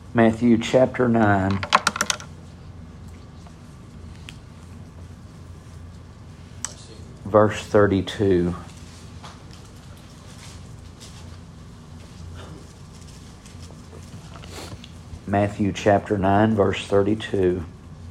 Matthew chapter 9. Verse 32. Matthew chapter 9, verse 32.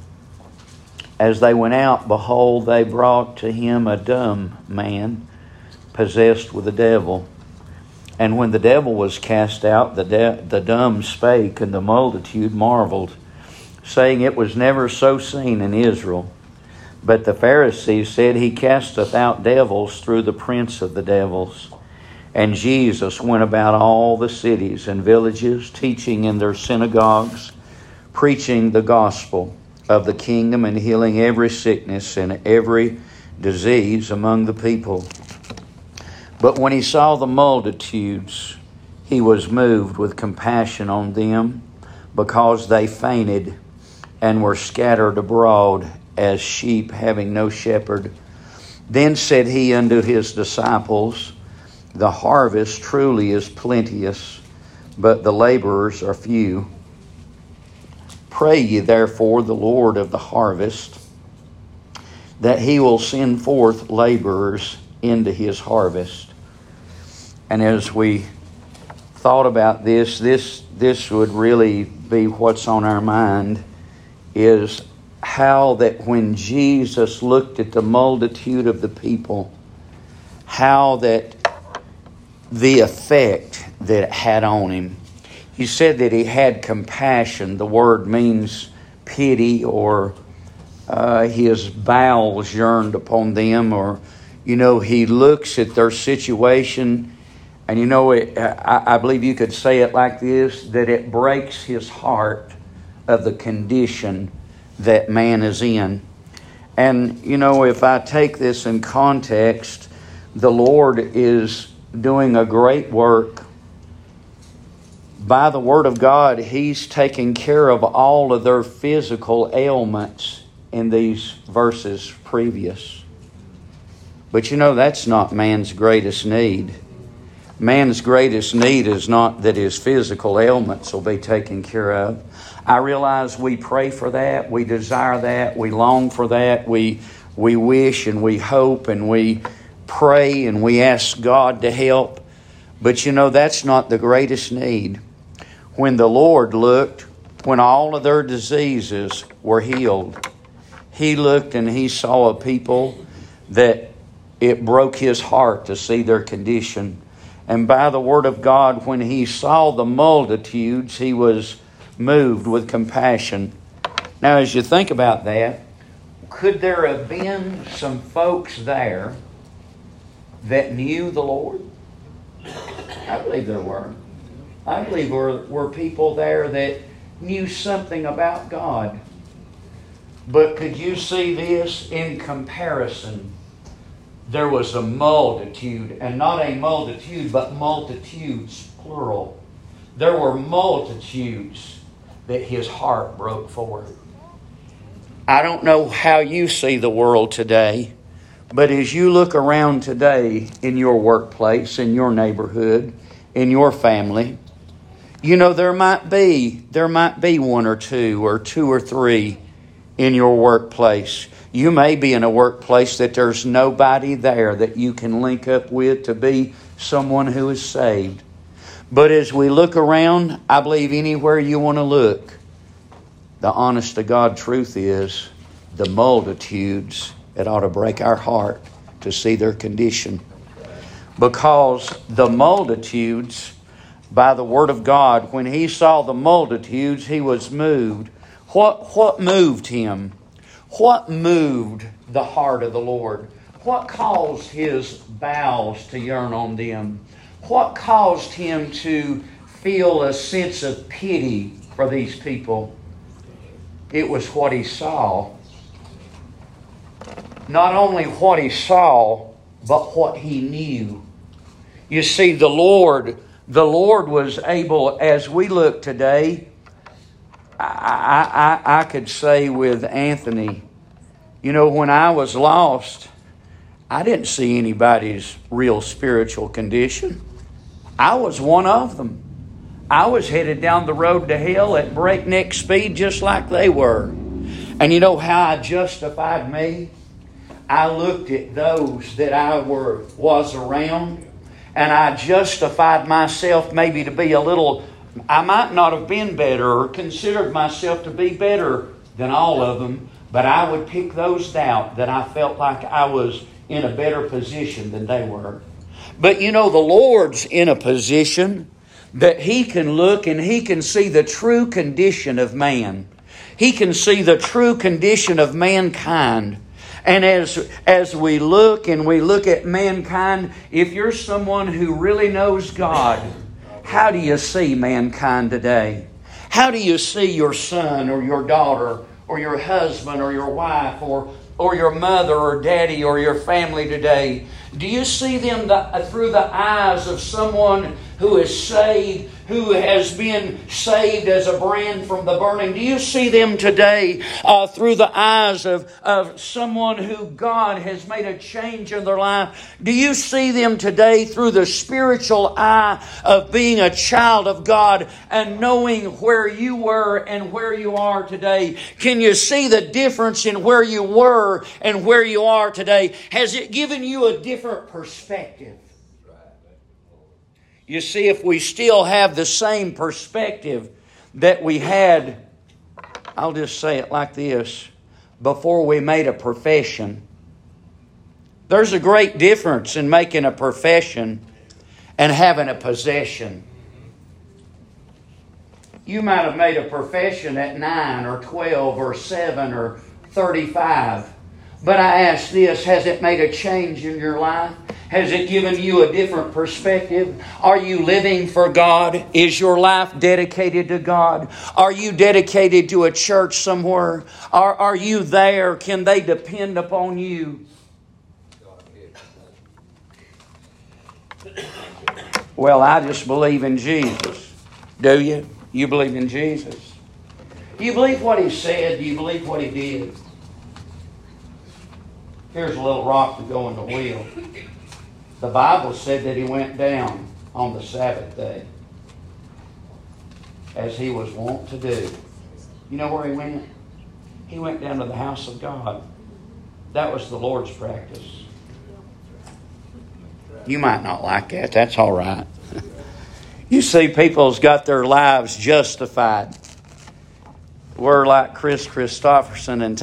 As they went out, behold, they brought to him a dumb man, possessed with a devil. And when the devil was cast out, the dumb spake, and the multitude marveled, saying, It was never so seen in Israel. But the Pharisees said, He casteth out devils through the prince of the devils. And Jesus went about all the cities and villages, teaching in their synagogues, preaching the gospel of the kingdom, and healing every sickness and every disease among the people. But when he saw the multitudes, he was moved with compassion on them, because they fainted and were scattered abroad as sheep having no shepherd. Then said he unto his disciples, The harvest truly is plenteous, but the laborers are few. Pray ye therefore the Lord of the harvest, that he will send forth laborers into his harvest. And as we thought about this would really be what's on our mind, is how that when Jesus looked at the multitude of the people, how that the effect that it had on him. He said that he had compassion. The word means pity, or his bowels yearned upon them, or, he looks at their situation. And I believe you could say it like this, that it breaks his heart of the condition that man is in. And, if I take this in context, the Lord is doing a great work. By the Word of God, He's taking care of all of their physical ailments in these verses previous. But that's not man's greatest need. Man's greatest need is not that his physical ailments will be taken care of. I realize we pray for that, we desire that, we long for that, we wish and we hope and we pray and we ask God to help. But that's not the greatest need. When the Lord looked, when all of their diseases were healed, He looked and He saw a people that it broke His heart to see their condition. And by the Word of God, when He saw the multitudes, He was moved with compassion. Now, as you think about that, could there have been some folks there that knew the Lord? I believe there were. I believe there were people there that knew something about God. But could you see this in comparison? There was a multitude, and not a multitude, but multitudes, plural. There were multitudes that His heart broke for. I don't know how you see the world today, but as you look around today in your workplace, in your neighborhood, in your family, there might be one or two or three in your workplace. You may be in a workplace that there's nobody there that you can link up with to be someone who is saved. But as we look around, I believe anywhere you want to look, the honest to God truth is the multitudes, it ought to break our heart to see their condition. Because the multitudes, by the Word of God, when He saw the multitudes, He was moved. What moved Him? What moved the heart of the Lord? What caused His bowels to yearn on them? What caused Him to feel a sense of pity for these people? It was what He saw. Not only what He saw, but what He knew. You see, the Lord was able, as we look today, I could say with Anthony, when I was lost, I didn't see anybody's real spiritual condition. I was one of them. I was headed down the road to hell at breakneck speed just like they were. And you know how I justified me? I looked at those that I was around, and I justified myself maybe to be a little... I might not have been better or considered myself to be better than all of them, but I would pick those out that I felt like I was in a better position than they were. But you know, the Lord's in a position that He can look and He can see the true condition of man. He can see the true condition of mankind. And as we look at mankind, if you're someone who really knows God, how do you see mankind today? How do you see your son or your daughter or your husband or your wife or your mother or daddy or your family today? Do you see them through the eyes of someone who is saved, who has been saved as a brand from the burning? Do you see them today through the eyes of someone who God has made a change in their life? Do you see them today through the spiritual eye of being a child of God and knowing where you were and where you are today? Can you see the difference in where you were and where you are today? Has it given you a different perspective? You see, if we still have the same perspective that we had, I'll just say it like this, before we made a profession. There's a great difference in making a profession and having a possession. You might have made a profession at 9 or 12 or 7 or 35. But I ask this, has it made a change in your life? Has it given you a different perspective? Are you living for God? Is your life dedicated to God? Are you dedicated to a church somewhere? Are you there? Can they depend upon you? Well, I just believe in Jesus. Do you? You believe in Jesus? Do you believe what He said? Do you believe what He did? Here's a little rock to go in the wheel. The Bible said that He went down on the Sabbath day, as He was wont to do. You know where He went? He went down to the house of God. That was the Lord's practice. You might not like that. That's all right. You see, people's got their lives justified. We're like Chris Christopherson and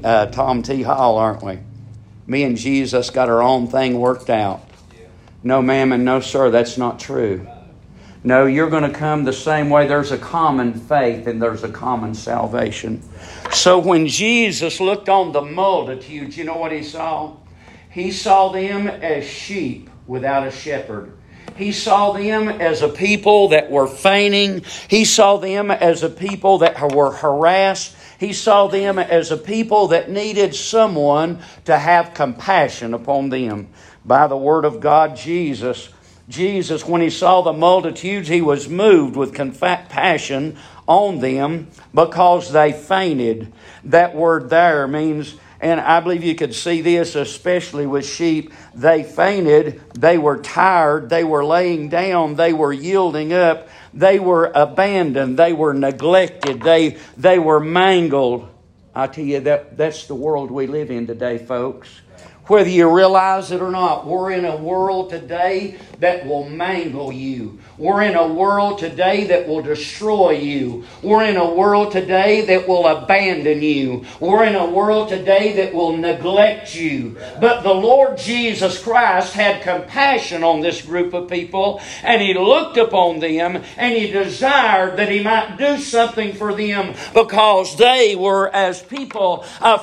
Tom T. Hall, aren't we? Me and Jesus got our own thing worked out. No, ma'am, and no, sir, that's not true. No, you're going to come the same way. There's a common faith and there's a common salvation. So when Jesus looked on the multitudes, you know what He saw? He saw them as sheep without a shepherd. He saw them as a people that were fainting. He saw them as a people that were harassed. He saw them as a people that needed someone to have compassion upon them. By the Word of God, Jesus, when He saw the multitudes, He was moved with compassion on them because they fainted. That word there means, and I believe you could see this especially with sheep, they fainted, they were tired, they were laying down, they were yielding up, they were abandoned, they were neglected, they were mangled. I tell you, that's the world we live in today, folks. Whether you realize it or not, we're in a world today that will mangle you. We're in a world today that will destroy you. We're in a world today that will abandon you. We're in a world today that will neglect you. But the Lord Jesus Christ had compassion on this group of people, and He looked upon them, and He desired that He might do something for them because they were as people,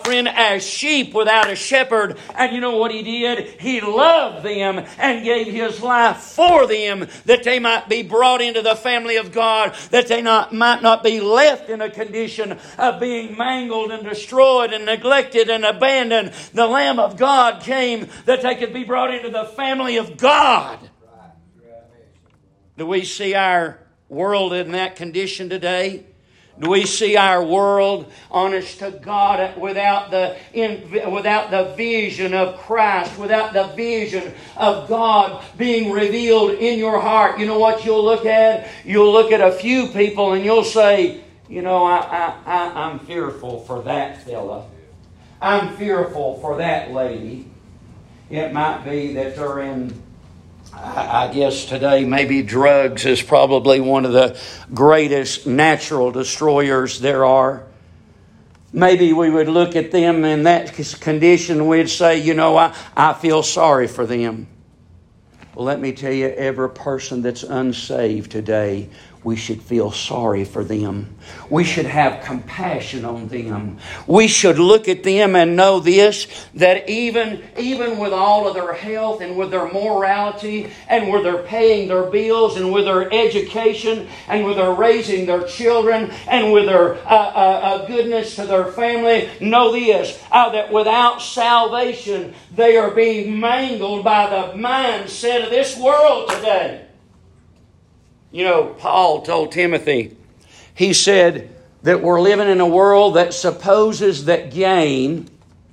as sheep without a shepherd. And you know what He did? He loved them and gave His life for them that they might be brought into the family of God, that they might not be left in a condition of being mangled and destroyed and neglected and abandoned. The Lamb of God came that they could be brought into the family of God. Do we see our world in that condition today? Do we see our world, honest to God, without the vision of Christ, without the vision of God being revealed in your heart? You know what you'll look at? You'll look at a few people and you'll say, you know, I'm fearful for that fella. I'm fearful for that lady. It might be that they're in, I guess today maybe drugs is probably one of the greatest natural destroyers there are. Maybe we would look at them in that condition and we'd say, you know, I feel sorry for them. Well, let me tell you, every person that's unsaved today, we should feel sorry for them. We should have compassion on them. We should look at them and know this, that even with all of their health and with their morality and with their paying their bills and with their education and with their raising their children and with their goodness to their family, know this, that without salvation they are being mangled by the mindset of this world today. You know, Paul told Timothy, he said that we're living in a world that supposes that gain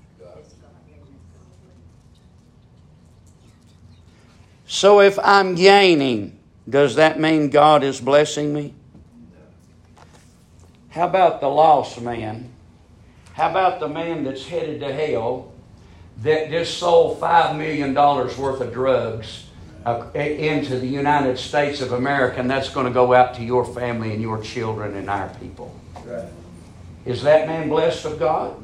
so if I'm gaining, does that mean God is blessing me? How about the lost man? How about the man that's headed to hell that just sold $5 million worth of drugs into the United States of America, and that's going to go out to your family and your children and our people? Right. Is that man blessed of God?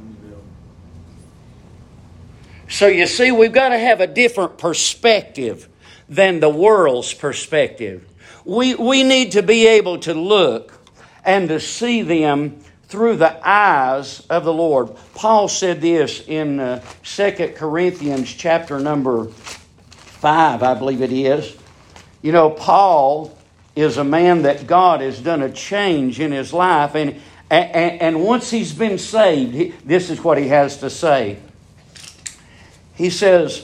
So you see, we've got to have a different perspective than the world's perspective. We need to be able to look and to see them through the eyes of the Lord. Paul said this in 2 Corinthians chapter number 5, I believe it is. You know, Paul is a man that God has done a change in his life. And once he's been saved, this is what he has to say. He says,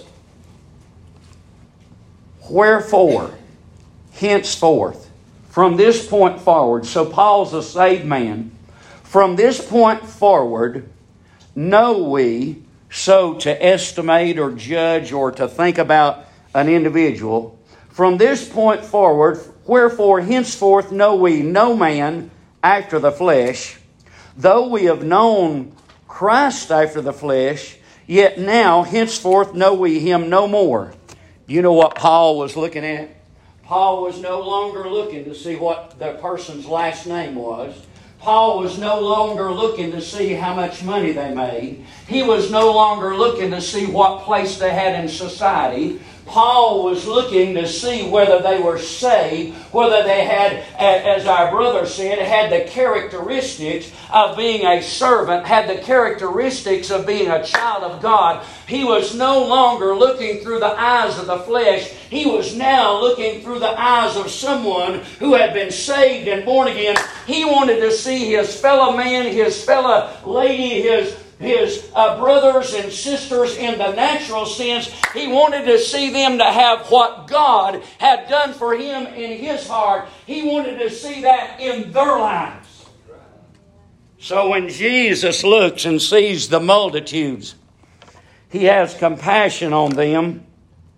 wherefore, henceforth, from this point forward, so Paul's a saved man, from this point forward, know we so to estimate or judge or to think about an individual. From this point forward, wherefore henceforth know we no man after the flesh. Though we have known Christ after the flesh, yet now henceforth know we him no more. You know what Paul was looking at? Paul was no longer looking to see what the person's last name was. Paul was no longer looking to see how much money they made. He was no longer looking to see what place they had in society. Paul was looking to see whether they were saved, whether they had, as our brother said, had the characteristics of being a servant, had the characteristics of being a child of God. He was no longer looking through the eyes of the flesh. He was now looking through the eyes of someone who had been saved and born again. He wanted to see his fellow man, his fellow lady, his brothers and sisters in the natural sense. He wanted to see them to have what God had done for him in his heart. He wanted to see that in their lives. So when Jesus looks and sees the multitudes, He has compassion on them.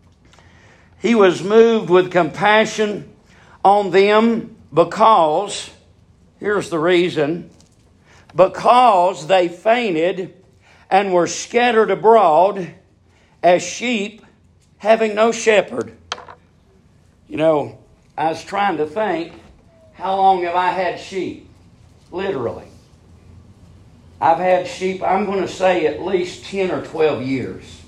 He was moved with compassion on them because, here's the reason, because they fainted and were scattered abroad as sheep having no shepherd. You know, I was trying to think, how long have I had sheep? Literally. I've had sheep, I'm going to say at least 10 or 12 years.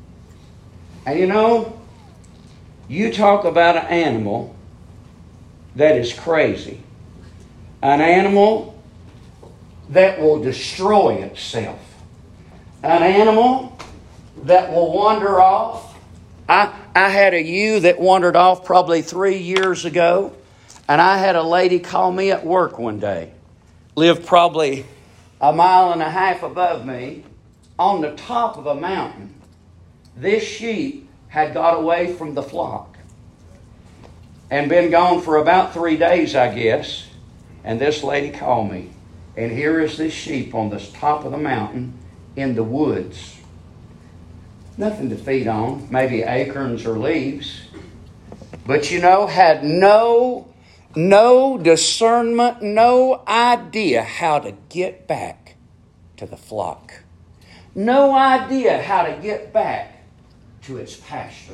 And you know, you talk about an animal that is crazy. An animal that will destroy itself. An animal that will wander off. I had a ewe that wandered off probably 3 years ago. And I had a lady call me at work one day. Lived probably 1.5 miles above me on the top of a mountain. This sheep had got away from the flock and been gone for about 3 days, I guess. And this lady called me. And here is this sheep on the top of the mountain in the woods. Nothing to feed on, maybe acorns or leaves. But had no discernment, no idea how to get back to the flock. No idea how to get back to its pasture.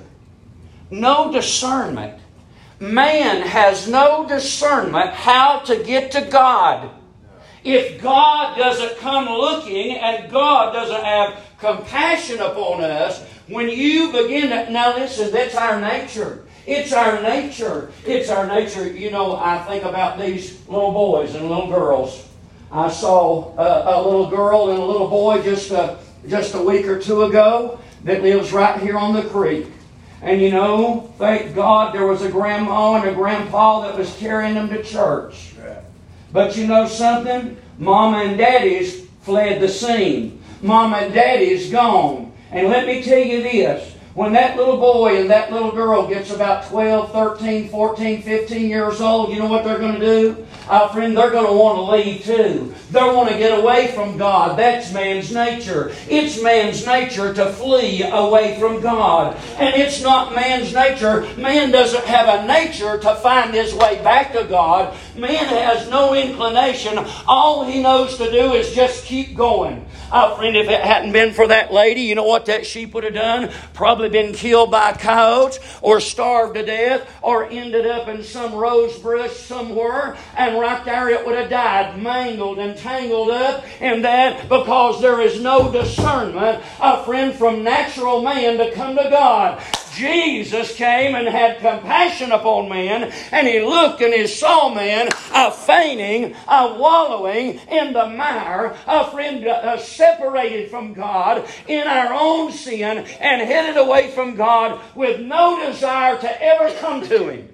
No discernment. Man has no discernment how to get to God. If God doesn't come looking and God doesn't have compassion upon us, when you begin to... Now listen, that's our nature. It's our nature. It's our nature. I think about these little boys and little girls. I saw a little girl and a little boy just a week or two ago that lives right here on the creek. And thank God there was a grandma and a grandpa that was carrying them to church. But you know something? Mama and Daddy's fled the scene. Mama and Daddy's gone. And let me tell you this. When that little boy and that little girl gets about 12, 13, 14, 15 years old, you know what they're going to do? Friend, they're going to want to leave too. They want to get away from God. That's man's nature. It's man's nature to flee away from God. And it's not man's nature. Man doesn't have a nature to find his way back to God. Man has no inclination. All he knows to do is just keep going. Friend, if it hadn't been for that lady, you know what that sheep would have done? Probably been killed by coyotes or starved to death or ended up in some rose bush somewhere, and right there it would have died, mangled and tangled up in that, because there is no discernment, friend, from natural man to come to God. Jesus came and had compassion upon man, and He looked and He saw man fainting, wallowing in the mire, separated from God in our own sin and headed away from God with no desire to ever come to Him.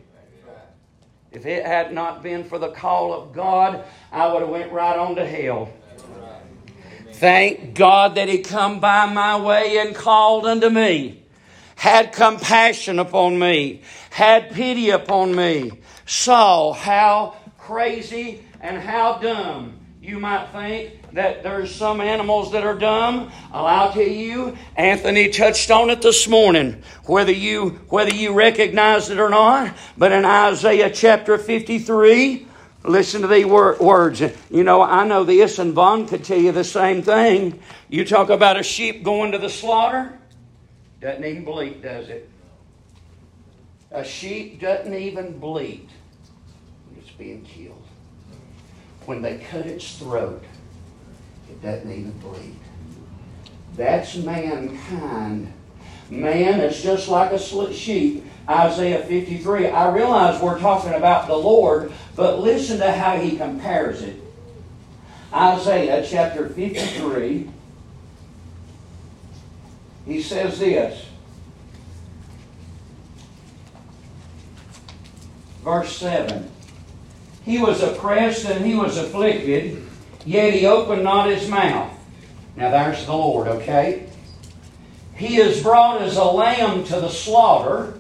If it had not been for the call of God, I would have went right on to hell. Thank God that He come by my way and called unto me. Had compassion upon me, had pity upon me, saw how crazy and how dumb. You might think that there's some animals that are dumb. I'll tell you, Anthony touched on it this morning, whether you recognize it or not. But in Isaiah chapter 53, listen to these words. I know this, and Vaughn could tell you the same thing. You talk about a sheep going to the slaughter. Doesn't even bleat, does it? A sheep doesn't even bleat when it's being killed. When they cut its throat, it doesn't even bleed. That's mankind. Man is just like a sheep. Isaiah 53. I realize we're talking about the Lord, but listen to how He compares it. Isaiah chapter 53. He says this, verse 7. He was oppressed and He was afflicted, yet He opened not His mouth. Now there's the Lord, okay? He is brought as a lamb to the slaughter,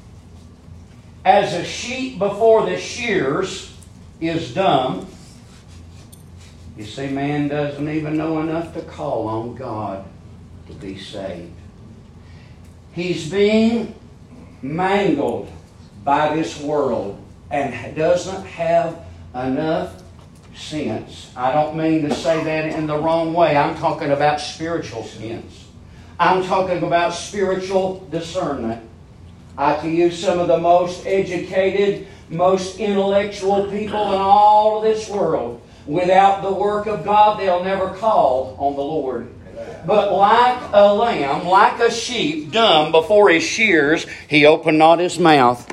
as a sheep before the shears is dumb. You see, man doesn't even know enough to call on God to be saved. He's being mangled by this world and doesn't have enough sense. I don't mean to say that in the wrong way. I'm talking about spiritual sense. I'm talking about spiritual discernment. I can use some of the most educated, most intellectual people in all of this world. Without the work of God, they'll never call on the Lord. But like a lamb, like a sheep, dumb before his shears, He opened not His mouth.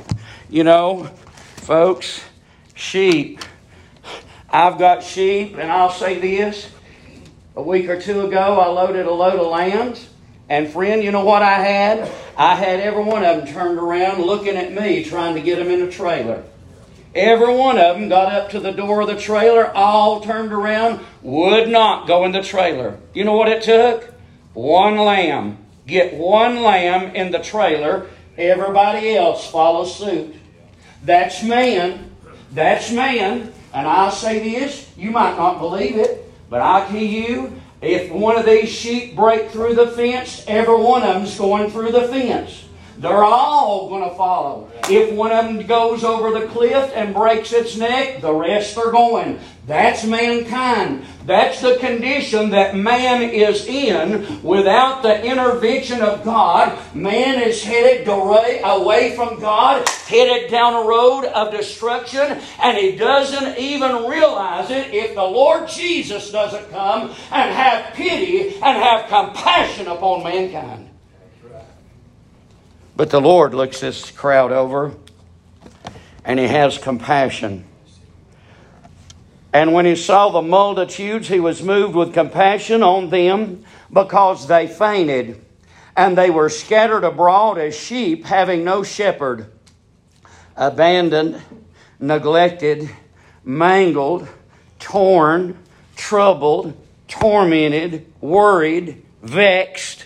Folks, sheep. I've got sheep, and I'll say this. A week or two ago, I loaded a load of lambs. And friend, you know what I had? I had every one of them turned around looking at me, trying to get them in a trailer. Every one of them got up to the door of the trailer, all turned around, would not go in the trailer. You know what it took? One lamb. Get one lamb in the trailer, everybody else follows suit. That's man. That's man. And I say this, you might not believe it, but I tell you, if one of these sheep break through the fence, every one of them's going through the fence. They're all going to follow. If one of them goes over the cliff and breaks its neck, the rest are going. That's mankind. That's the condition that man is in without the intervention of God. Man is headed away from God, headed down a road of destruction, and he doesn't even realize it if the Lord Jesus doesn't come and have pity and have compassion upon mankind. But the Lord looks this crowd over and He has compassion. And when He saw the multitudes, He was moved with compassion on them because they fainted. And they were scattered abroad as sheep having no shepherd. Abandoned, neglected, mangled, torn, troubled, tormented, worried, vexed.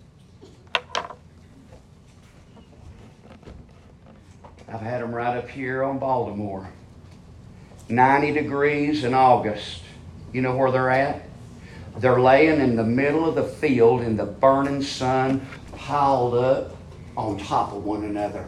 I've had them right up here on Baltimore. 90 degrees in August. You know where they're at? They're laying in the middle of the field in the burning sun, piled up on top of one another.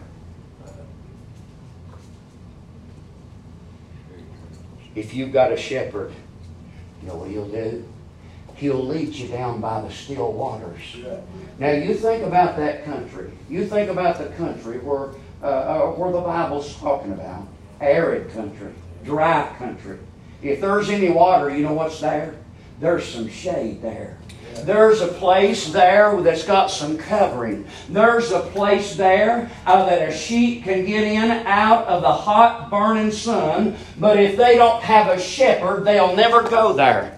If you've got a shepherd, you know what He'll do? He'll lead you down by the still waters. Now you think about that country. You think about the country where the Bible's talking about. Arid country. Dry country. If there's any water, you know what's there? There's some shade there. There's a place there that's got some covering. There's a place there that a sheep can get in out of the hot burning sun. But if they don't have a shepherd, they'll never go there.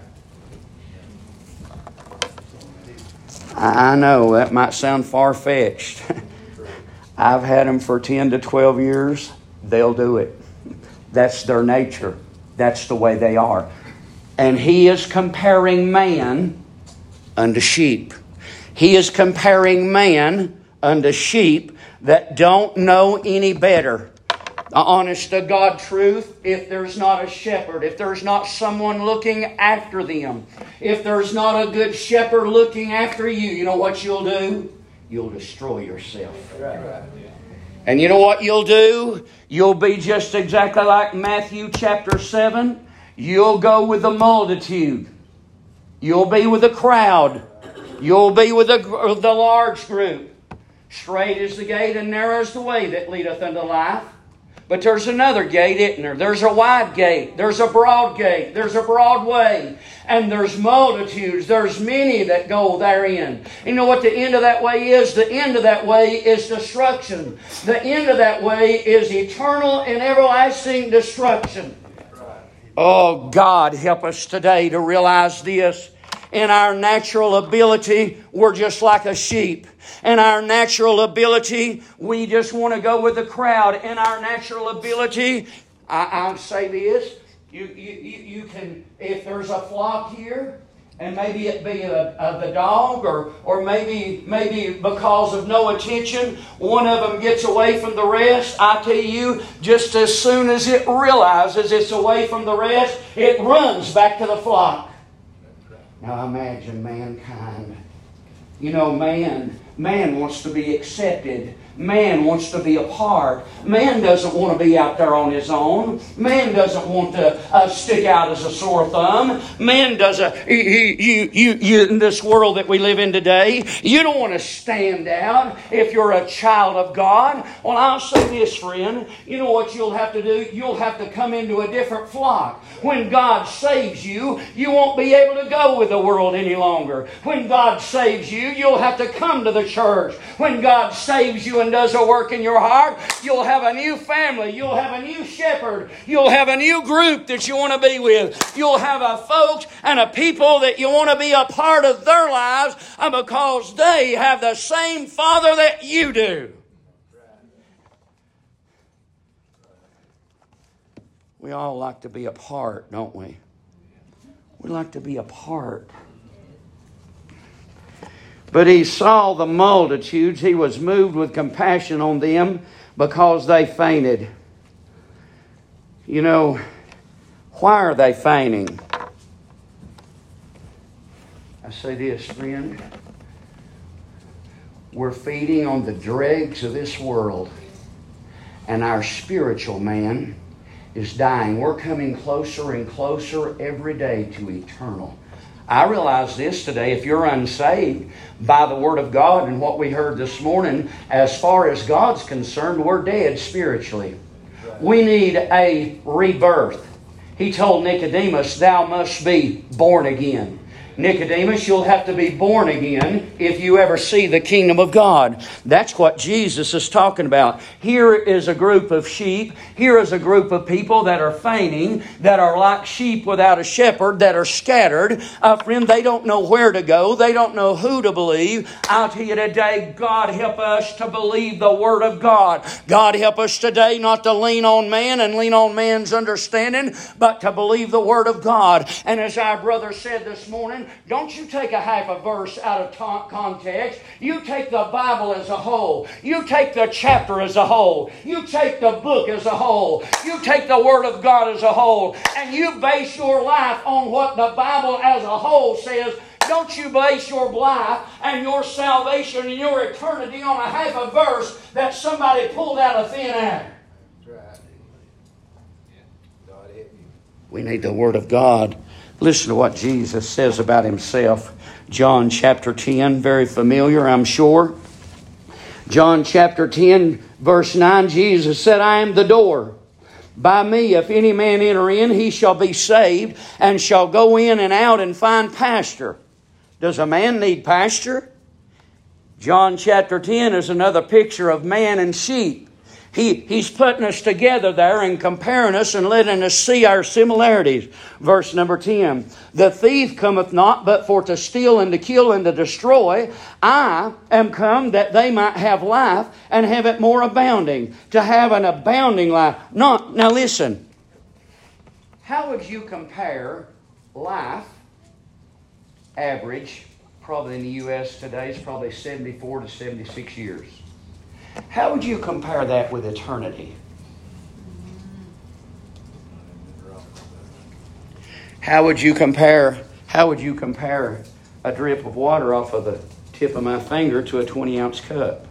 I know that might sound far-fetched. I've had them for 10 to 12 years. They'll do it. That's their nature. That's the way they are. And He is comparing man unto sheep. He is comparing man unto sheep that don't know any better. The honest to God truth, if there's not a shepherd, if there's not someone looking after them, if there's not a good shepherd looking after you, you know what you'll do? You'll destroy yourself. And you know what you'll do? You'll be just exactly like Matthew chapter 7. You'll go with the multitude. You'll be with the crowd. You'll be with the large group. Straight is the gate and narrow is the way that leadeth unto life. But there's another gate, isn't there? There's a wide gate. There's a broad gate. There's a broad way. And there's multitudes. There's many that go therein. You know what the end of that way is? The end of that way is destruction. The end of that way is eternal and everlasting destruction. Oh, God, help us today to realize this. In our natural ability, we're just like a sheep. In our natural ability, we just want to go with the crowd. In our natural ability, I'll say this. You can, if there's a flock here, and maybe it be the dog, or maybe because of no attention, one of them gets away from the rest. I tell you, just as soon as it realizes it's away from the rest, it runs back to the flock. Now imagine mankind. You know, man wants to be accepted. Man wants to be a part. Man doesn't want to be out there on his own. Man doesn't want to stick out as a sore thumb. Man doesn't. You in this world that we live in today, you don't want to stand out if you're a child of God. Well, I'll say this, friend. You know what you'll have to do? You'll have to come into a different flock. When God saves you, you won't be able to go with the world any longer. When God saves you, you'll have to come to the church. When God saves you and does a work in your heart, you'll have a new family. You'll have a new shepherd. You'll have a new group that you want to be with. You'll have a folks and a people that you want to be a part of their lives because they have the same Father that you do. We all like to be a part, don't we? We like to be a part. But He saw the multitudes. He was moved with compassion on them because they fainted. You know, Why are they fainting? I say this, friend. We're feeding on the dregs of this world, and our spiritual man is dying. We're coming closer and closer every day to eternal. I realize this today. If you're unsaved by the Word of God and what we heard this morning, as far as God's concerned, we're dead spiritually. We need a rebirth. He told Nicodemus, thou must be born again. Nicodemus, you'll have to be born again if you ever see the kingdom of God. That's what Jesus is talking about. Here is a group of sheep. Here is a group of people that are fainting, that are like sheep without a shepherd, that are scattered. Friend, they don't know where to go. They don't know who to believe. I'll tell you today, God help us to believe the Word of God. God help us today not to lean on man and lean on man's understanding, but to believe the Word of God. And as our brother said this morning, don't you take a half a verse out of context. You take the Bible as a whole. You take the chapter as a whole. You take the book as a whole. You take the Word of God as a whole. And you base your life on what the Bible as a whole says. Don't you base your life and your salvation and your eternity on a half a verse that somebody pulled out of thin air. We need the Word of God. Listen to what Jesus says about Himself. John chapter 10, very familiar, I'm sure. John chapter 10, verse 9, Jesus said, I am the door. By me, if any man enter in, he shall be saved, and shall go in and out and find pasture. Does a man need pasture? John chapter 10 is another picture of man and sheep. He's putting us together there and comparing us and letting us see our similarities. Verse number 10. The thief cometh not but for to steal and to kill and to destroy. I am come that they might have life and have it more abounding. To have an abounding life. Now listen. How would you compare life, average, probably in the U.S. today, is probably 74 to 76 years. How would you compare that with eternity? How would you compare a drip of water off of the tip of my finger to a 20-ounce cup?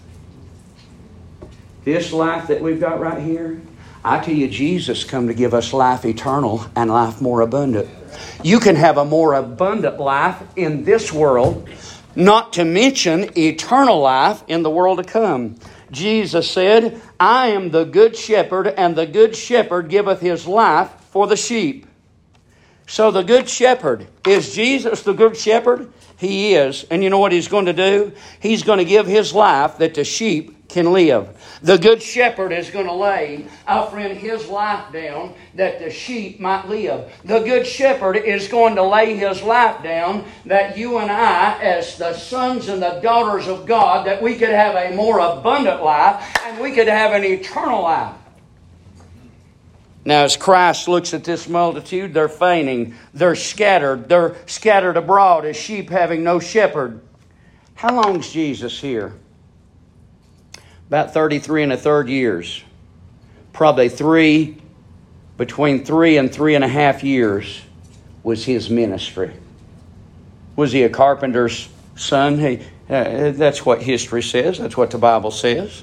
This life that we've got right here, I tell you, Jesus come to give us life eternal and life more abundant. You can have a more abundant life in this world, not to mention eternal life in the world to come. Jesus said, I am the good shepherd, and the good shepherd giveth his life for the sheep. So the good shepherd, is Jesus the good shepherd? He is. And you know what He's going to do? He's going to give His life that the sheep can live. The good shepherd is going to lay, our friend, His life down that the sheep might live. The good shepherd is going to lay His life down that you and I, as the sons and the daughters of God, that we could have a more abundant life and we could have an eternal life. Now, as Christ looks at this multitude, they're fainting. They're scattered. They're scattered abroad as sheep having no shepherd. How long's Jesus here? About 33 and a third years. Probably between 3 and 3.5 years was His ministry. Was He a carpenter's son? That's what history says. That's what the Bible says.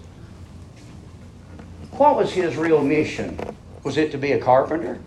What was His real mission? Was it to be a carpenter?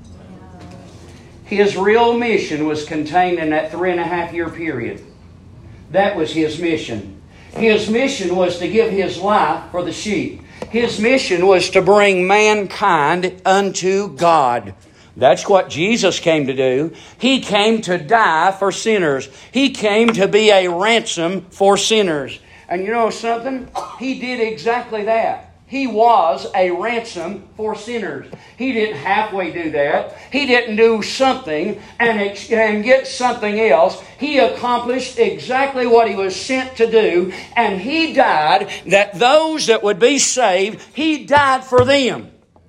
His real mission was contained in that 3.5 year period. That was His mission. His mission was to give His life for the sheep. His mission was to bring mankind unto God. That's what Jesus came to do. He came to die for sinners. He came to be a ransom for sinners. And you know something? He did exactly that. He was a ransom for sinners. He didn't halfway do that. He didn't do something and get something else. He accomplished exactly what He was sent to do. And He died that those that would be saved, He died for them.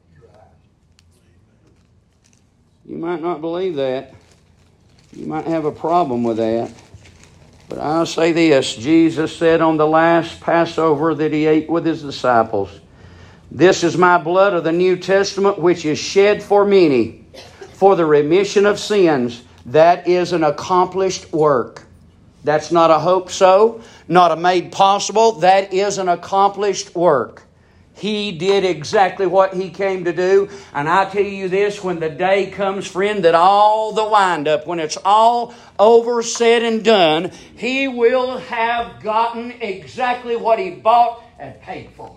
You might not believe that. You might have a problem with that. But I'll say this. Jesus said on the last Passover that He ate with His disciples, this is my blood of the New Testament, which is shed for many. for the remission of sins. That is an accomplished work. That's not a hope so, not a made possible. That is an accomplished work. He did exactly what He came to do. And I tell you this, when the day comes, friend, that all the wind-up, when it's all over, said and done, He will have gotten exactly what He bought and paid for.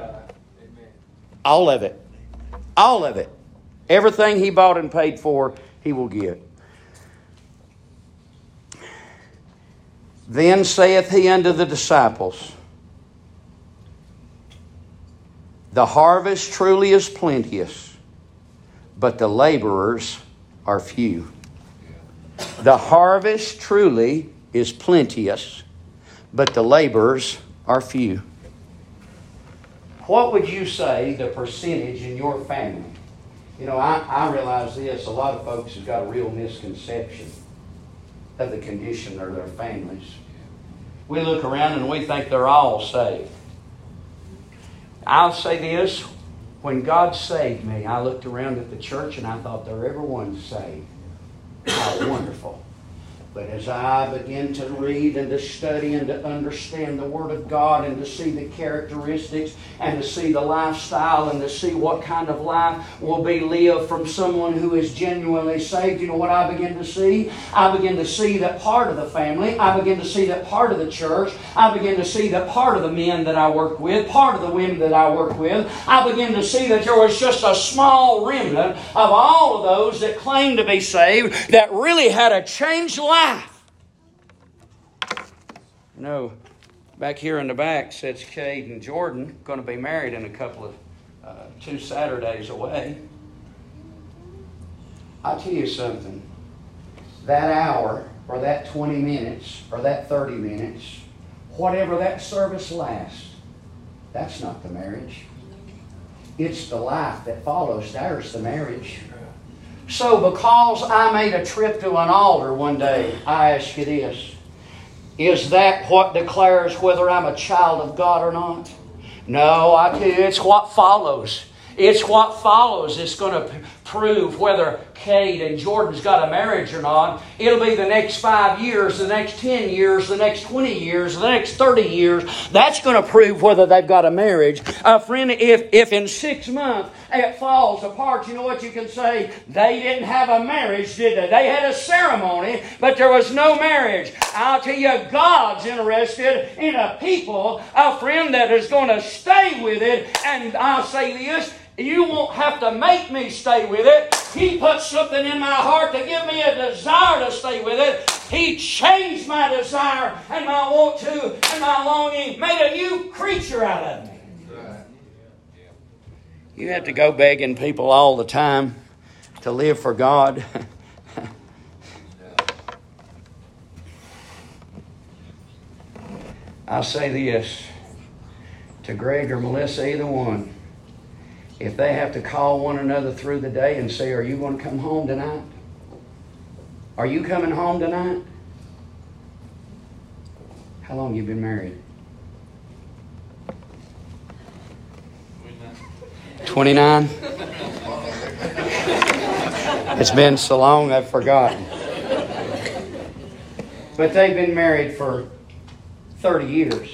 All of it. All of it. Everything He bought and paid for, He will get. Then saith He unto the disciples, the harvest truly is plenteous, but the laborers are few. The harvest truly is plenteous, but the laborers are few. What would you say the percentage in your family? You know, I realize this. A lot of folks have got a real misconception of the condition of their families. We look around and we think they're all saved. I'll say this. When God saved me, I looked around at the church and I thought they're everyone saved. How wonderful. But as I begin to read and to study and to understand the Word of God and to see the characteristics and to see the lifestyle and to see what kind of life will be lived from someone who is genuinely saved, you know what I begin to see? I begin to see that part of the family. I begin to see that part of the church. I begin to see that part of the men that I work with, part of the women that I work with. I begin to see that there was just a small remnant of all of those that claimed to be saved that really had a changed life. You know, back here in the back sits Cade and Jordan, going to be married in a couple of 2 Saturdays away. I'll tell you something. That hour, or that 20 minutes, or that 30 minutes, whatever that service lasts, that's not the marriage. It's the life that follows. There's the marriage. So because I made a trip to an altar one day, I ask you this. Is that what declares whether I'm a child of God or not? No, I tell you, it's what follows. It's what follows that's going to prove whether Cade and Jordan's got a marriage or not. It'll be the next 5 years, the next 10 years, the next 20 years, the next 30 years. That's going to prove whether they've got a marriage. Friend, if in 6 months it falls apart, you know what you can say? They didn't have a marriage, did they? They had a ceremony, but there was no marriage. I'll tell you, God's interested in a people, a friend that is going to stay with it. And I'll say this, you won't have to make me stay with it. He put something in my heart to give me a desire to stay with it. He changed my desire and my want to and my longing, made a new creature out of me. You have to go begging people all the time to live for God. I'll say this to Greg or Melissa, either one. If they have to call one another through the day and say, are you going to come home tonight? Are you coming home tonight? How long have you been married? 29? It's been so long I've forgotten. But they've been married for 30 years.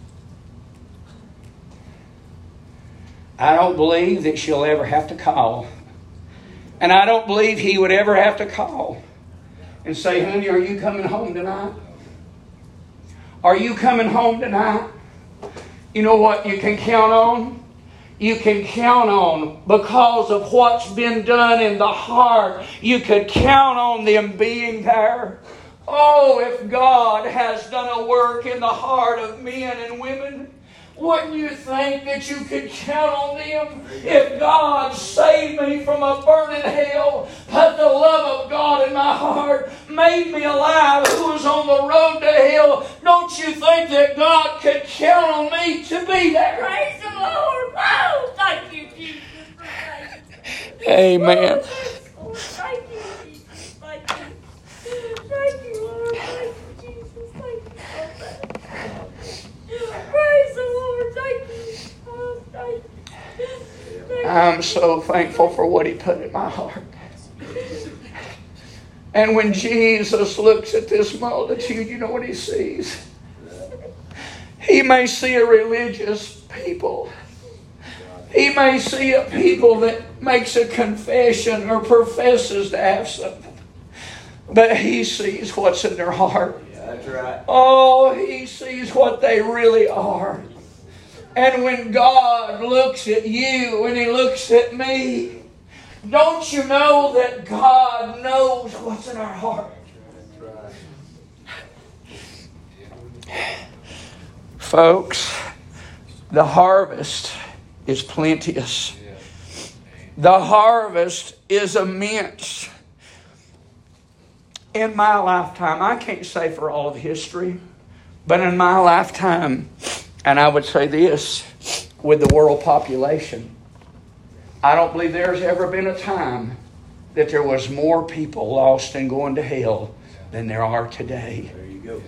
I don't believe that she'll ever have to call. And I don't believe he would ever have to call and say, honey, are you coming home tonight? Are you coming home tonight? You know what you can count on? You can count on, because of what's been done in the heart, you could count on them being there. Oh, if God has done a work in the heart of men and women, wouldn't you think that you could count on them? If God saved me from a burning hell, put the love of God in my heart, made me alive who was on the road to hell, don't you think that God could count on me to be there? Praise the Lord! Oh, thank you, Jesus. Amen. Oh, thank you, Jesus. Thank you. Thank you, Lord. Thank you, Jesus. Thank you so much. Praise the Lord. Thank you. Oh, thank you. I'm so thankful for what He put in my heart. And when Jesus looks at this multitude, you know what He sees? He may see a religious people. He may see a people that makes a confession or professes to have something. But He sees what's in their heart. That's right. Oh, He sees what they really are. And when God looks at you, when He looks at me, don't you know that God knows what's in our heart? Folks, the harvest is plenteous. The harvest is immense. In my lifetime, I can't say for all of history, but in my lifetime, and I would say this, with the world population, I don't believe there's ever been a time that there was more people lost and going to hell than there are today. There you go.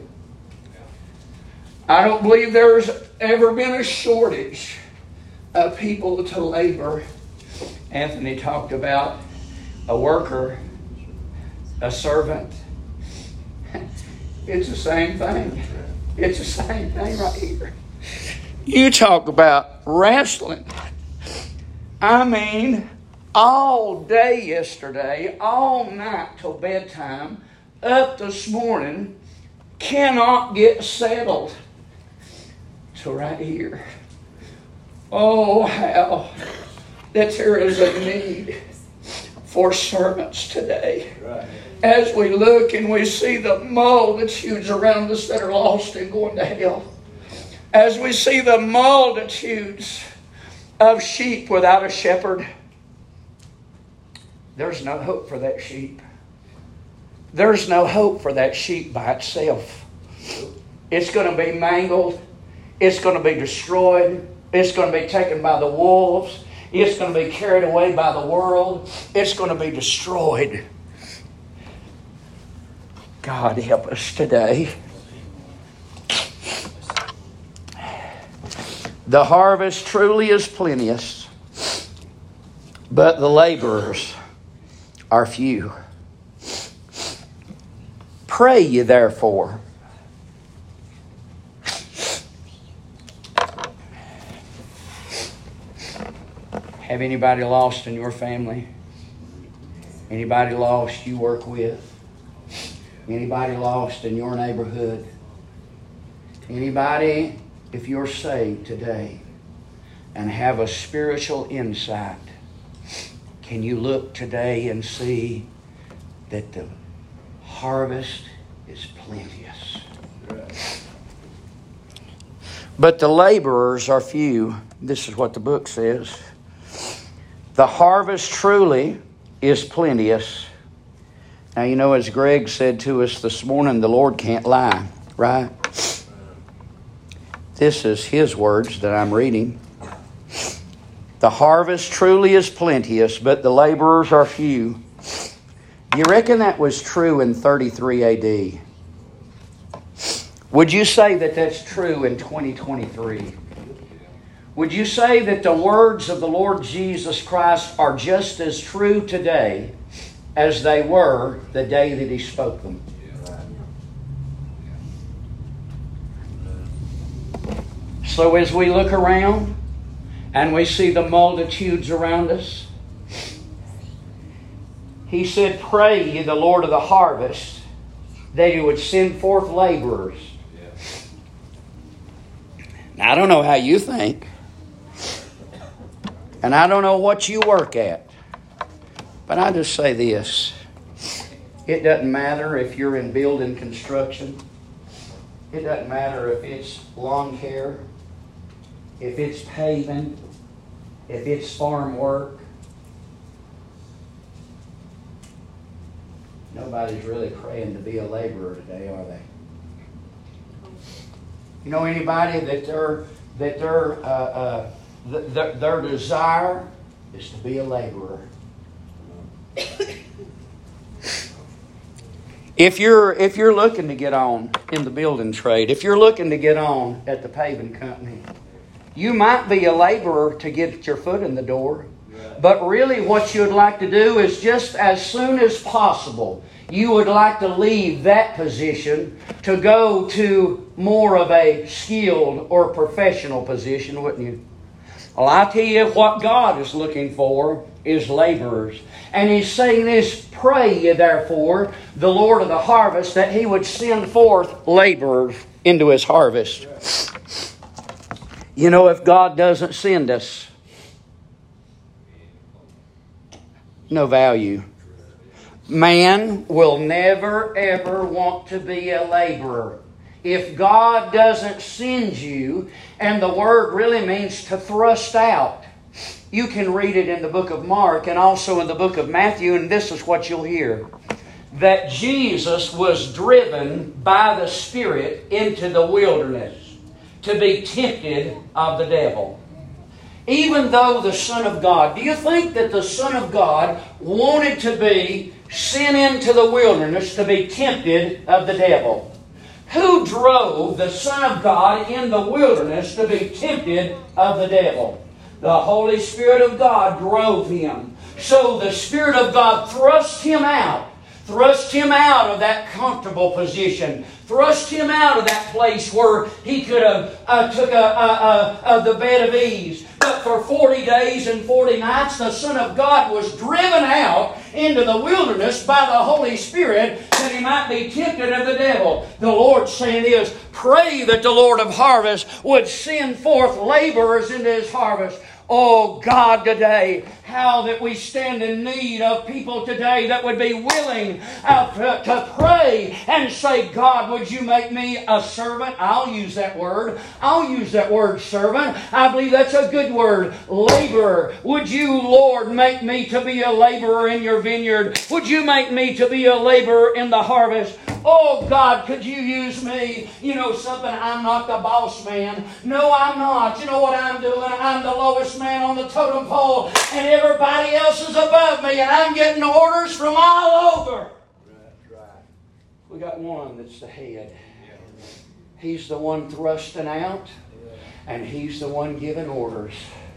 I don't believe there's ever been a shortage of people to labor. Anthony talked about a worker, a servant. It's the same thing. It's the same thing right here. You talk about wrestling. I mean, all day yesterday, all night till bedtime, up this morning, cannot get settled till right here. Oh, how that there is a need for servants today. Right. As we look and we see the multitudes around us that are lost and going to hell. As we see the multitudes of sheep without a shepherd, there's no hope for that sheep. There's no hope for that sheep by itself. It's going to be mangled. It's going to be destroyed. It's going to be taken by the wolves. It's going to be carried away by the world. It's going to be destroyed. God help us today. The harvest truly is plenteous, but the laborers are few. Pray ye therefore. Have anybody lost in your family? Anybody lost you work with? Anybody lost in your neighborhood? Anybody, if you're saved today and have a spiritual insight, can you look today and see that the harvest is plenteous? But the laborers are few. This is what the book says. The harvest truly is plenteous. Now, you know, as Greg said to us this morning, the Lord can't lie, right? This is His words that I'm reading. The harvest truly is plenteous, but the laborers are few. Do you reckon that was true in 33 AD? Would you say that that's true in 2023? Would you say that the words of the Lord Jesus Christ are just as true today as they were the day that He spoke them? So as we look around and we see the multitudes around us, He said, pray ye the Lord of the harvest that He would send forth laborers. Now, I don't know how you think, and I don't know what you work at, but I just say this. It doesn't matter if you're in building construction. It doesn't matter if it's lawn care, if it's paving, if it's farm work. Nobody's really praying to be a laborer today, are they? You know anybody that their desire is to be a laborer? If you're looking to get on in the building trade, if you're looking to get on at the paving company, you might be a laborer to get your foot in the door. But really what you'd like to do is just as soon as possible you would like to leave that position to go to more of a skilled or professional position, wouldn't you? Well, I tell you what God is looking for is laborers. And He's saying this, pray ye therefore the Lord of the harvest that He would send forth laborers into His harvest. You know, if God doesn't send us, no value. Man will never ever want to be a laborer. If God doesn't send you, and the word really means to thrust out. You can read it in the book of Mark and also in the book of Matthew, and this is what you'll hear. That Jesus was driven by the Spirit into the wilderness to be tempted of the devil. Even though the Son of God, do you think that the Son of God wanted to be sent into the wilderness to be tempted of the devil? Who drove the Son of God in the wilderness to be tempted of the devil? The Holy Spirit of God drove Him. So the Spirit of God thrust Him out. Thrust Him out of that comfortable position. Thrust Him out of that place where He could have took the bed of ease. But for 40 days and 40 nights, the Son of God was driven out into the wilderness by the Holy Spirit that He might be tempted of the devil. The Lord saying this, pray that the Lord of harvest would send forth laborers into His harvest. Oh God, today, how that we stand in need of people today that would be willing to pray and say, God, would you make me a servant? I'll use that word. I'll use that word, servant. I believe that's a good word. Laborer. Would you, Lord, make me to be a laborer in your vineyard? Would you make me to be a laborer in the harvest? Oh, God, could you use me? You know something? I'm not the boss man. No, I'm not. You know what I'm doing? I'm the lowest man on the totem pole, and everybody else is above me, and I'm getting orders from all over. Right. We got one that's the head. He's the one thrusting out, and He's the one giving orders.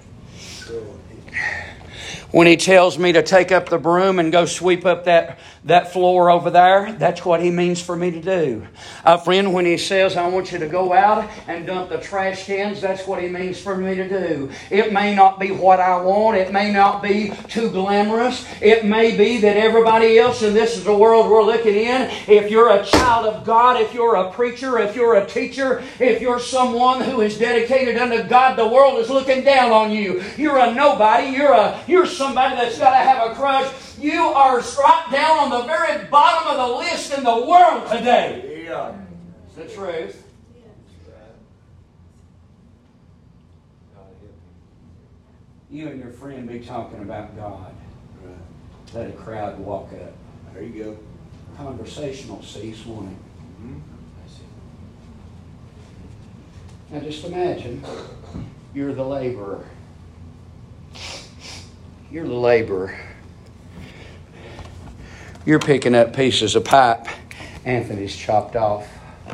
When He tells me to take up the broom and go sweep up that floor over there, that's what He means for me to do. Friend, when He says, I want you to go out and dump the trash cans, that's what He means for me to do. It may not be what I want. It may not be too glamorous. It may be that everybody else, and this is the world we're looking in, if you're a child of God, if you're a preacher, if you're a teacher, if you're someone who is dedicated unto God, the world is looking down on you. You're a nobody. You're somebody that's got to have a crush. You are right down on the very bottom of the list in the world today. Yeah. It's the truth. You and your friend be talking about God. Let a crowd walk up. There you go. Conversation will cease, won't it? Mm-hmm. Now just imagine you're the laborer. You're the laborer. You're picking up pieces of pipe Anthony's chopped off.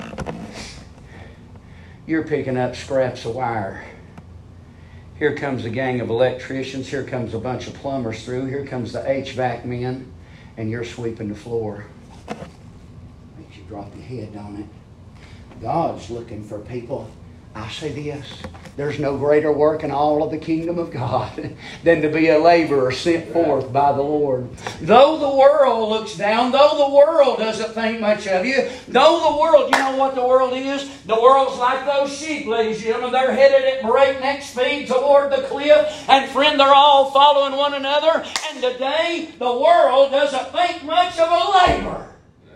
You're picking up scraps of wire. Here comes a gang of electricians. Here comes a bunch of plumbers through. Here comes the HVAC men. And you're sweeping the floor. Makes you drop your head on it. God's looking for people. I say this, there's no greater work in all of the kingdom of God than to be a laborer sent forth by the Lord. Though the world looks down, though the world doesn't think much of you, though the world, you know what the world is? The world's like those sheep, ladies and gentlemen. They're headed at breakneck speed toward the cliff, and friend, they're all following one another. And today, the world doesn't think much of a laborer.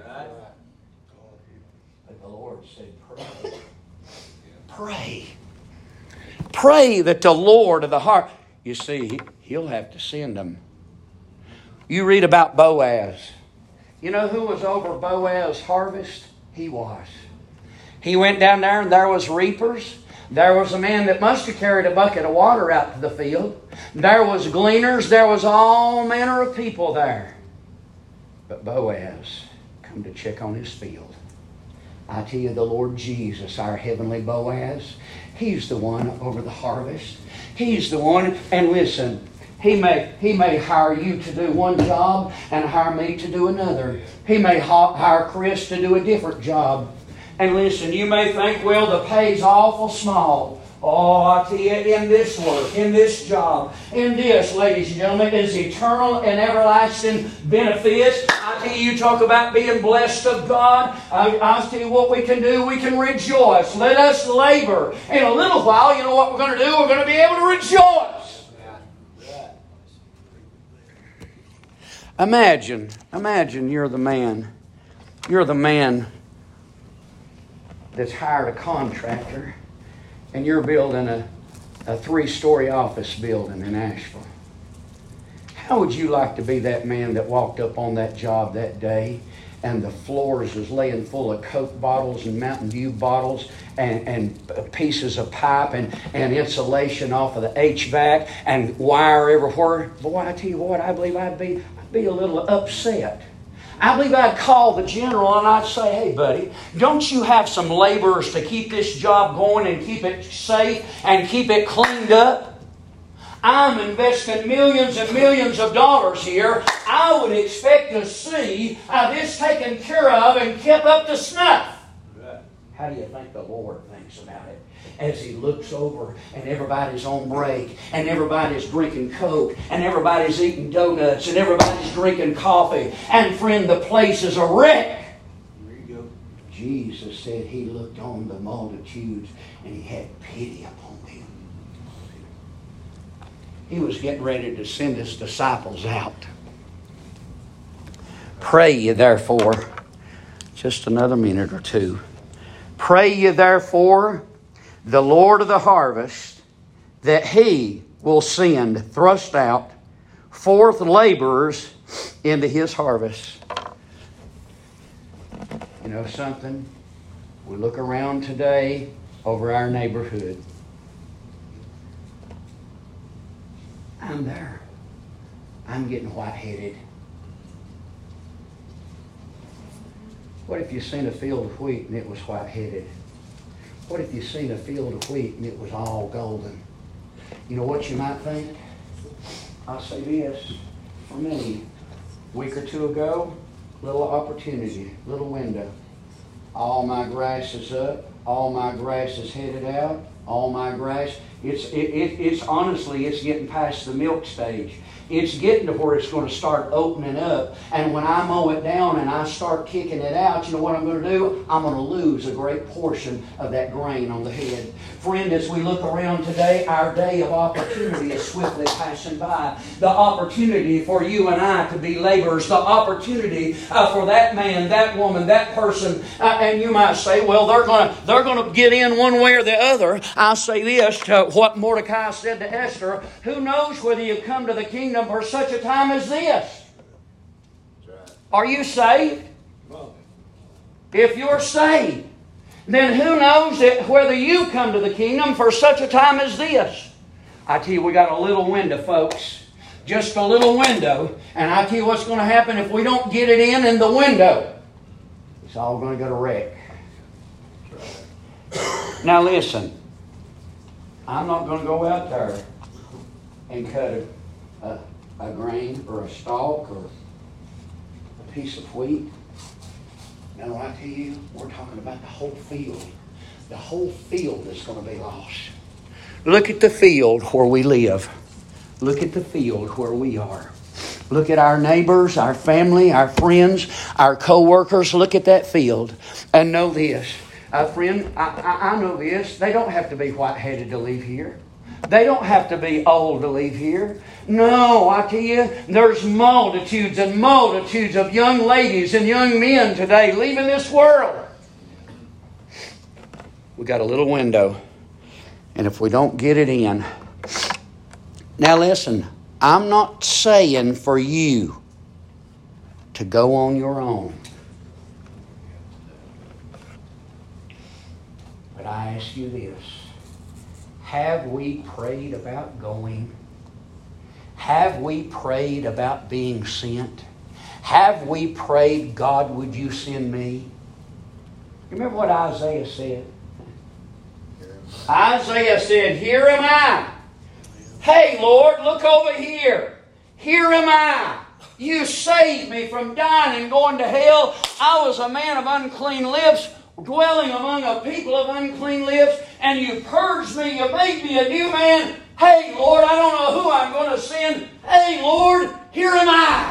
But the Lord said, pray. Pray. Pray that the Lord of the heart... You see, He'll have to send them. You read about Boaz. You know who was over Boaz's harvest? He was. He went down there and there was reapers. There was a man that must have carried a bucket of water out to the field. There was gleaners. There was all manner of people there. But Boaz come to check on his field. I tell you, the Lord Jesus, our heavenly Boaz, He's the one over the harvest. He's the one. And listen, He may hire you to do one job and hire me to do another. He may hire Chris to do a different job. And listen, you may think, well, the pay's awful small. Oh, I tell you, in this work, in this job, in this, ladies and gentlemen, is eternal and everlasting benefits. I tell you, talk about being blessed of God. I'll tell you what we can do. We can rejoice. Let us labor. In a little while, you know what we're going to do? We're going to be able to rejoice. Imagine you're the man. You're the man that's hired a contractor, and you're building a 3-story office building in Asheville. How would you like to be that man that walked up on that job that day and the floors was laying full of Coke bottles and Mountain Dew bottles and pieces of pipe and insulation off of the HVAC and wire everywhere? Boy, I tell you what, I believe I'd be a little upset. I believe I'd call the general and I'd say, hey buddy, don't you have some laborers to keep this job going and keep it safe and keep it cleaned up? I'm investing millions and millions of dollars here. I would expect to see this taken care of and kept up to snuff. How do you think the Lord thinks about it? As He looks over and everybody's on break and everybody's drinking Coke and everybody's eating donuts and everybody's drinking coffee, and friend, the place is a wreck. There you go. Jesus said He looked on the multitudes and He had pity upon them. He was getting ready to send His disciples out. Pray ye therefore, just another minute or two. Pray ye therefore the Lord of the harvest, that He will send, thrust out, forth laborers into His harvest. You know something? We look around today over our neighborhood. I'm there. I'm getting white-headed. What if you seen a field of wheat and it was white-headed? What if you seen a field of wheat and it was all golden? You know what you might think? I'll say this. For me, a week or two ago, little opportunity, little window. All my grass is up. All my grass is headed out. All my grass, it's honestly, it's getting past the milk stage. It's getting to where it's going to start opening up. And when I mow it down and I start kicking it out, you know what I'm going to do? I'm going to lose a great portion of that grain on the head. Friend, as we look around today, our day of opportunity is swiftly passing by. The opportunity for you and I to be laborers. The opportunity for that man, that woman, that person. And you might say, well, they're going to get in one way or the other. I'll say this to what Mordecai said to Esther. Who knows whether you come to the kingdom for such a time as this? Are you saved? If you're saved, then who knows whether you come to the kingdom for such a time as this? I tell you, we got a little window, folks. Just a little window. And I tell you what's going to happen if we don't get it in the window. It's all going to go to wreck. Now listen. I'm not going to go out there and cut a grain or a stalk or a piece of wheat. No, I tell you, we're talking about the whole field. The whole field is going to be lost. Look at the field where we live. Look at the field where we are. Look at our neighbors, our family, our friends, our co-workers. Look at that field. And know this. Friend, I know this. They don't have to be white-headed to leave here. They don't have to be old to leave here. No, I tell you, there's multitudes and multitudes of young ladies and young men today leaving this world. We got a little window. And if we don't get it in. Now listen, I'm not saying for you to go on your own. But I ask you this. Have we prayed about going? Have we prayed about being sent? Have we prayed, God, would you send me? Remember what Isaiah said? Isaiah said, here am I. Hey, Lord, look over here. Here am I. You saved me from dying and going to hell. I was a man of unclean lips, dwelling among a people of unclean lips, and you purged me. You made me a new man. Hey, Lord, I don't know who I'm going to send. Hey, Lord, here am I.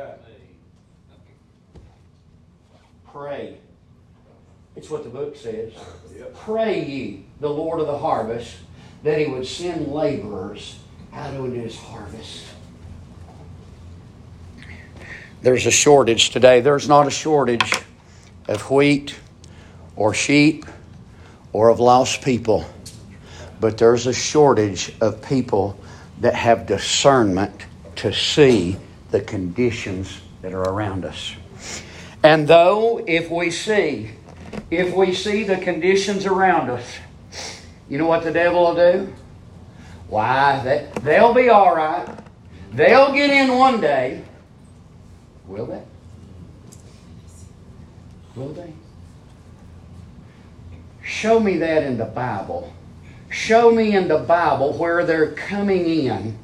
Pray. It's what the book says. Pray ye the Lord of the harvest that He would send laborers out into His harvest. There's a shortage today. There's not a shortage of wheat or sheep or of lost people. But there's a shortage of people that have discernment to see the conditions that are around us. And though if we see the conditions around us, you know what the devil will do? Why, they'll be all right. They'll get in one day. Will they? Will they? Show me that in the Bible. Show me in the Bible where they're coming in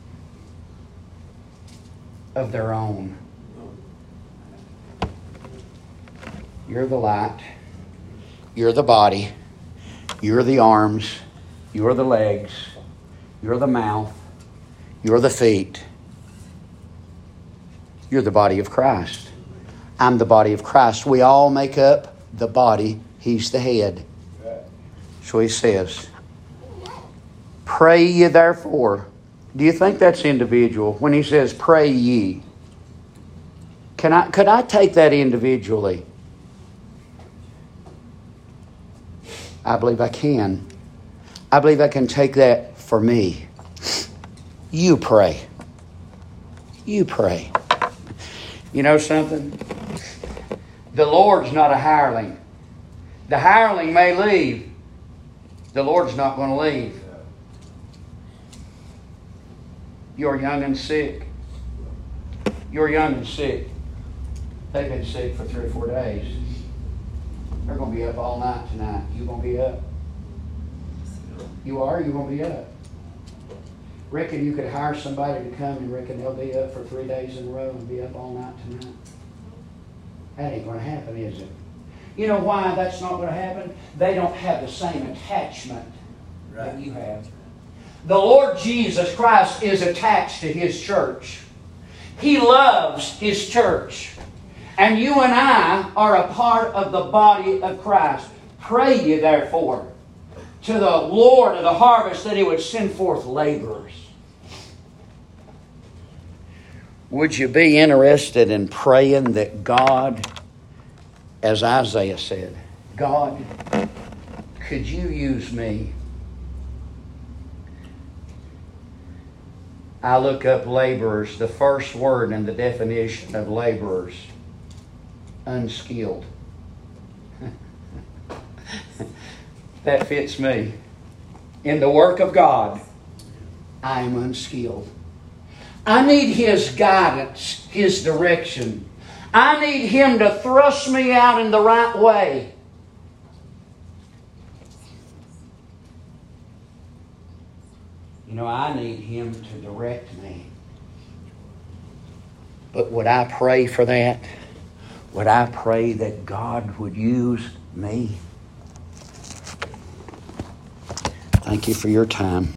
of their own. You're the light. You're the body. You're the arms. You're the legs. You're the mouth. You're the feet. You're the body of Christ. I'm the body of Christ. We all make up the body. He's the head. So He says, pray ye therefore. Do you think that's individual? When He says, pray ye. Could I take that individually? I believe I can. I believe I can take that for me. You pray. You pray. You know something? The Lord's not a hireling. The hireling may leave. The Lord's not going to leave. You're young and sick. You're young and sick. They've been sick for 3 or 4 days. They're going to be up all night tonight. You going to be up? You are? You going to be up? Reckon you could hire somebody to come and reckon they'll be up for 3 days in a row and be up all night tonight? That ain't going to happen, is it? You know why that's not going to happen? They don't have the same attachment that you have. The Lord Jesus Christ is attached to His church. He loves His church. And you and I are a part of the body of Christ. Pray ye therefore to the Lord of the harvest that He would send forth laborers. Would you be interested in praying that God, as Isaiah said, God, could you use me? I look up laborers. The first word in the definition of laborers, unskilled. That fits me. In the work of God, I am unskilled. I need His guidance, His direction. I need Him to thrust me out in the right way. You know, I need Him to direct me. But would I pray for that? Would I pray that God would use me? Thank you for your time.